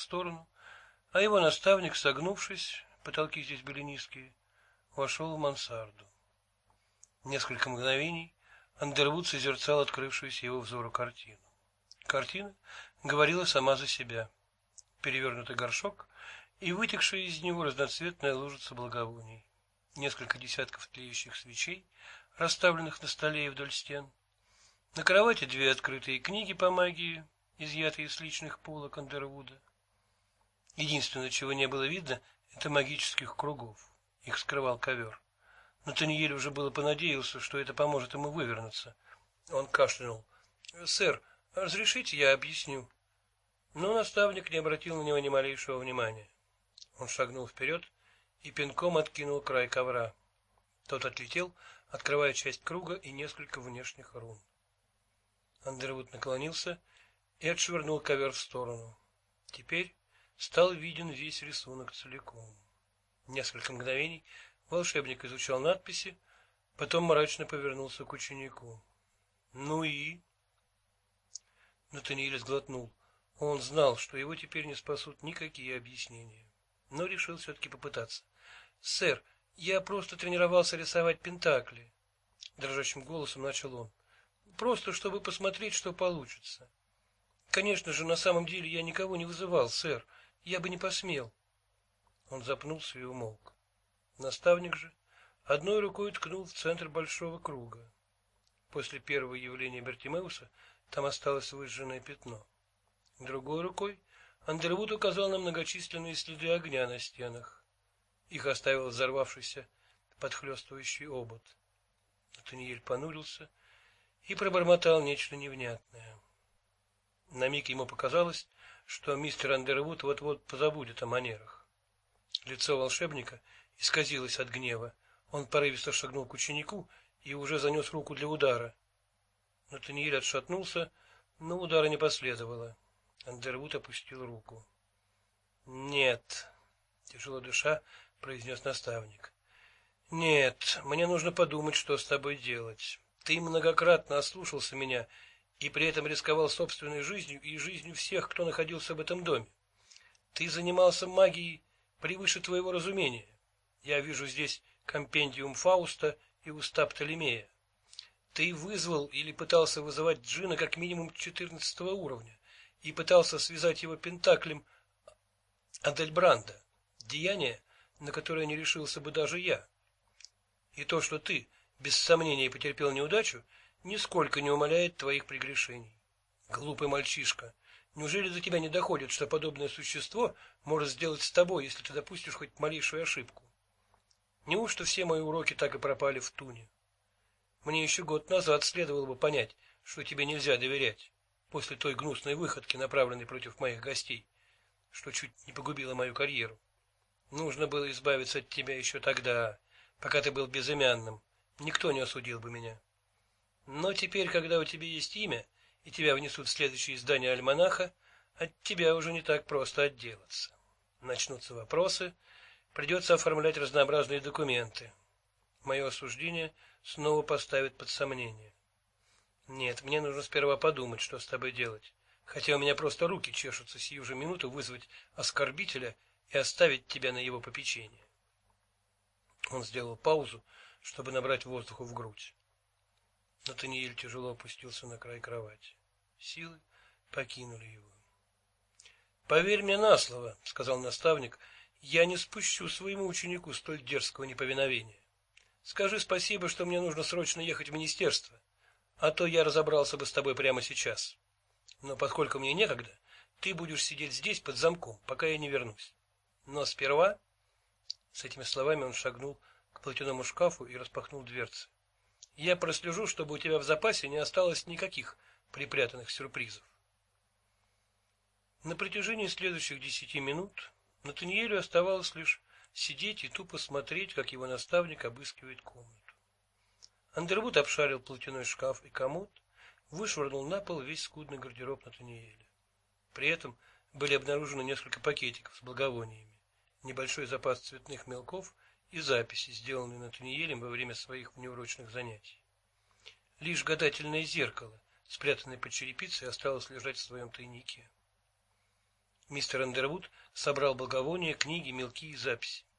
сторону, а его наставник, согнувшись, потолки здесь были низкие, вошел в мансарду. Несколько мгновений Андервуд созерцал открывшуюся его взору картину. Картина говорила сама за себя. Перевернутый горшок и вытекшая из него разноцветная лужица благовоний. Несколько десятков тлеющих свечей, расставленных на столе и вдоль стен. На кровати две открытые книги по магии, изъятые с личных полок Андервуда. Единственное, чего не было видно, это магических кругов. Их скрывал ковер. Натаниэль уже было понадеялся, что это поможет ему вывернуться. Он кашлянул. «Сэр, разрешите, я объясню?» Но наставник не обратил на него ни малейшего внимания. Он шагнул вперед и пинком откинул край ковра. Тот отлетел, открывая часть круга и несколько внешних рун. Андервуд наклонился и отшвырнул ковер в сторону. Теперь стал виден весь рисунок целиком. Несколько мгновений волшебник изучал надписи, потом мрачно повернулся к ученику. «Ну и?» Натаниэль сглотнул. Он знал, что его теперь не спасут никакие объяснения, но решил все-таки попытаться. «Сэр, я просто тренировался рисовать пентакли», — дрожащим голосом начал он. «Просто, чтобы посмотреть, что получится. Конечно же, на самом деле я никого не вызывал, сэр. Я бы не посмел». Он запнулся и умолк. Наставник же одной рукой ткнул в центр большого круга. После первого явления Бертимеуса там осталось выжженное пятно. Другой рукой Андервуд указал на многочисленные следы огня на стенах. Их оставил взорвавшийся подхлёстывающий обод. Натаниэль понурился и пробормотал нечто невнятное. На миг ему показалось, что мистер Андервуд вот-вот позабудет о манерах. Лицо волшебника исказилось от гнева. Он порывисто шагнул к ученику и уже занес руку для удара. Натаниэль отшатнулся, но удара не последовало. Андервуд опустил руку. «Нет», — тяжело дыша, произнес наставник. «Нет, мне нужно подумать, что с тобой делать. Ты многократно ослушался меня и при этом рисковал собственной жизнью и жизнью всех, кто находился в этом доме. Ты занимался магией превыше твоего разумения. Я вижу здесь компендиум Фауста и уста Птолемея. Ты вызвал или пытался вызывать джинна как минимум 14 уровня и пытался связать его пентаклем Адельбранда, деяние, на которое не решился бы даже я. И то, что ты, без сомнения, потерпел неудачу, нисколько не умаляет твоих прегрешений. Глупый мальчишка, неужели до тебя не доходит, что подобное существо может сделать с тобой, если ты допустишь хоть малейшую ошибку? Неужто все мои уроки так и пропали в туне? Мне еще год назад следовало бы понять, что тебе нельзя доверять, после той гнусной выходки, направленной против моих гостей, что чуть не погубило мою карьеру. Нужно было избавиться от тебя еще тогда, пока ты был безымянным. Никто не осудил бы меня. Но теперь, когда у тебя есть имя, и тебя внесут в следующее издание альманаха, от тебя уже не так просто отделаться. Начнутся вопросы, придется оформлять разнообразные документы. Мое осуждение снова поставит под сомнение. Нет, мне нужно сперва подумать, что с тобой делать, хотя у меня просто руки чешутся сию же минуту вызвать оскорбителя и оставить тебя на его попечение. Он сделал паузу, чтобы набрать воздуху в грудь. Натаниэль тяжело опустился на край кровати. Силы покинули его. «Поверь мне на слово», — сказал наставник, — «я не спущу своему ученику столь дерзкого неповиновения. Скажи спасибо, что мне нужно срочно ехать в министерство, а то я разобрался бы с тобой прямо сейчас. Но поскольку мне некогда, ты будешь сидеть здесь под замком, пока я не вернусь. Но сперва...» С этими словами он шагнул к платяному шкафу и распахнул дверцы. «Я прослежу, чтобы у тебя в запасе не осталось никаких припрятанных сюрпризов». На протяжении следующих 10 минут Натаниэлю оставалось лишь сидеть и тупо смотреть, как его наставник обыскивает комнату. Андервуд обшарил платяной шкаф и комод, вышвырнул на пол весь скудный гардероб Натаниэля. При этом были обнаружены несколько пакетиков с благовониями, небольшой запас цветных мелков и записи, сделанные Натаниэлем во время своих внеурочных занятий. Лишь гадательное зеркало, спрятанное под черепицей, осталось лежать в своем тайнике. Мистер Андервуд собрал благовония, книги, мелки и записи.